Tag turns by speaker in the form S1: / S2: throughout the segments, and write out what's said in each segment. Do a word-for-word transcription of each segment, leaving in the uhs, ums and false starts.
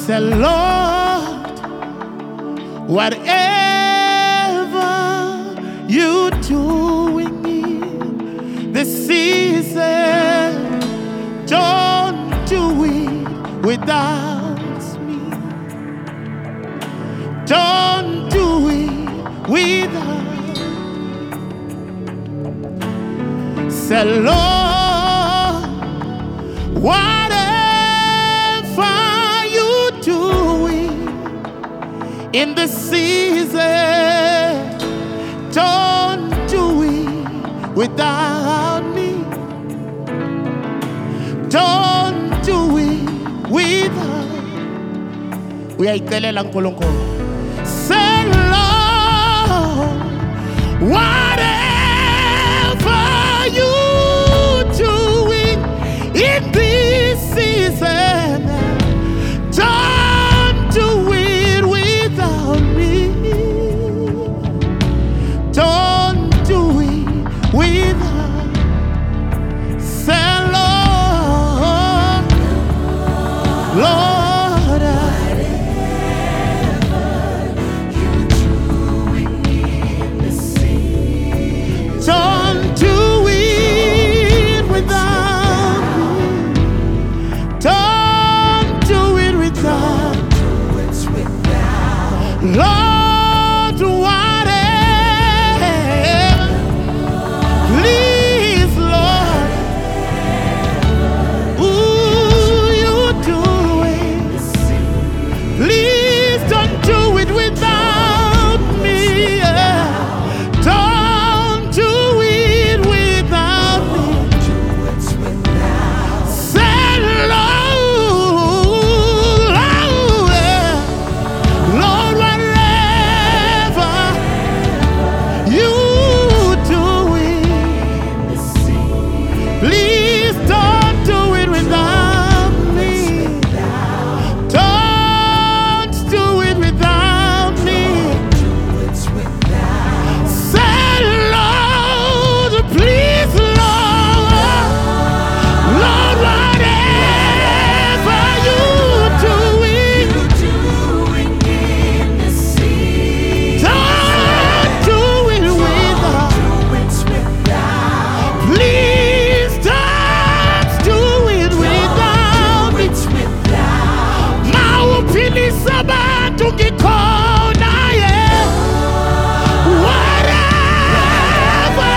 S1: Say, Lord, whatever you're doing in this season, don't do it without me. Don't do it without. Say, Lord, whatever you're doing in the season, don't do it without me. Don't do it without. Uyayitelela uNkulunkulu. Say, Lord, whatever you're doing in this season, don't do it without me. Don't do it without. Say, Lord, Lord, Lord, whatever, please, Lord, ooh, you do it. Please don't do it without me. Don't do it without me. Say, Lord, Lord, please don't do it without me. Don't do it without me. Say, Lord, please, Lord, Lord, whatever you're doing, don't do it without. Please don't do it without me. Mawuphili sabantu ngikhona, yeah. Whatever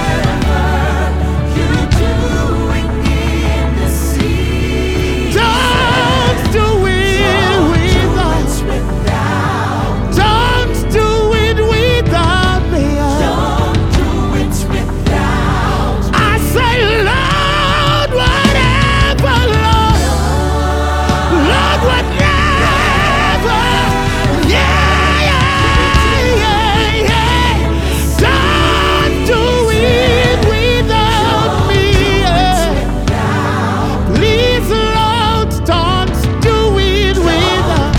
S1: you're doing in the sea, don't do it without. Don't do it without me. Don't do it without. I say, Lord, whatever, Lord, Lord, whatever, yeah, yeah, yeah, yeah. Don't do it without me, yeah. Please, Lord, don't do it without.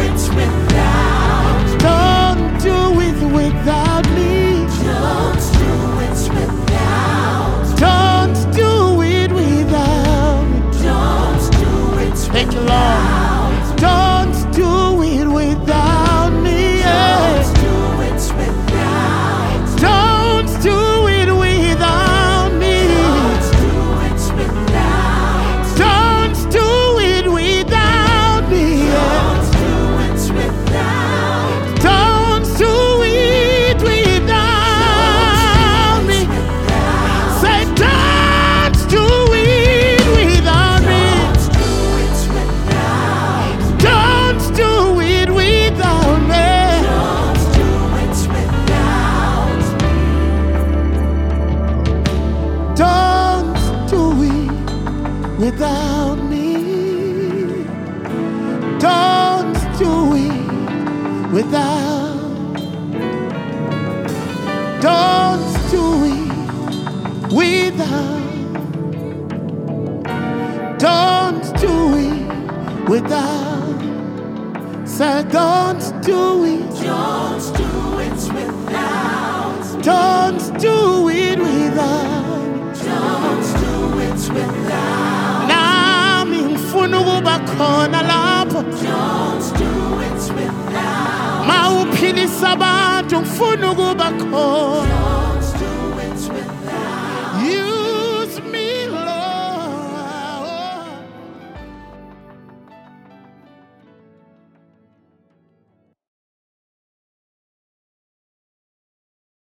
S1: Don't do it without me. Don't do it without me. Thank you, Lord. Don't do it without me. Yeah. Don't do it without me. Don't do it without me. Yeah. Don't do it without me. Say, don't do it without me. Don't do it without me. Don't do it without me. Don't do it without. Don't do it without. Don't do it without. Say, don't do it.
S2: Don't do it without.
S1: Don't do it without.
S2: Don't do it without.
S1: Nami ngifuna ukuba khona lapho.
S2: Don't